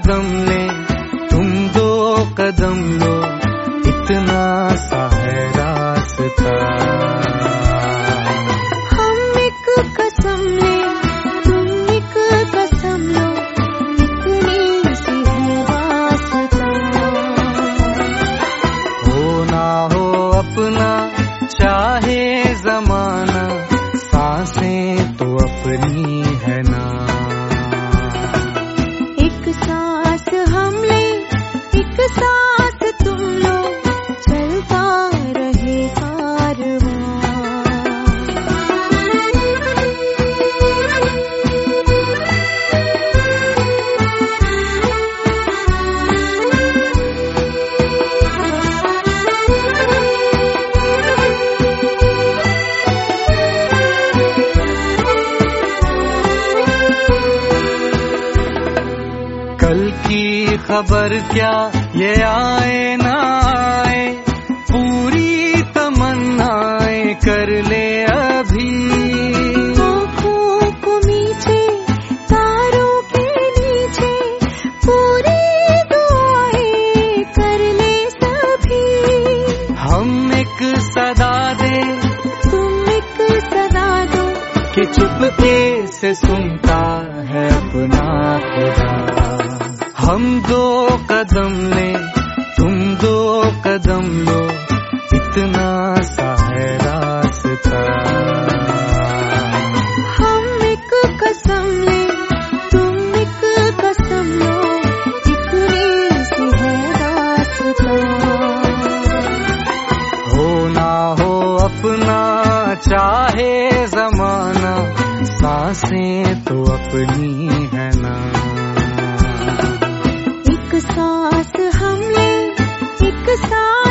कदम ले तुम दो कदम लो, इतना सा है रास्ता। हम एक कसम ले तुम एक कसम लो, इतनी सी है वास्ता। हो ना हो अपना चाहे जमाना, सांसें तो अपनी है ना। एक सांस हम ले एक सांस तुम लो, चलता रहे कारवां। कल की खबर क्या ये आए ना आए, पूरी तमन्नाएं कर ले अभी। आँखों को नीचे तारों के नीचे, पूरी दुआएं कर ले सभी। हम एक सदा दे तुम एक सदा दो, कि चुपके से सुनता है अपना खुदा। हम दो कदम ले तुम दो कदम लो, इतना सा है रास्ता। हम एक कसम ले तुम एक कसम लो, इतनी सी है रास्ता। हो ना हो अपना चाहे जमाना, सांसें तो अपनी है ना। एक सांस हम ले एक सांस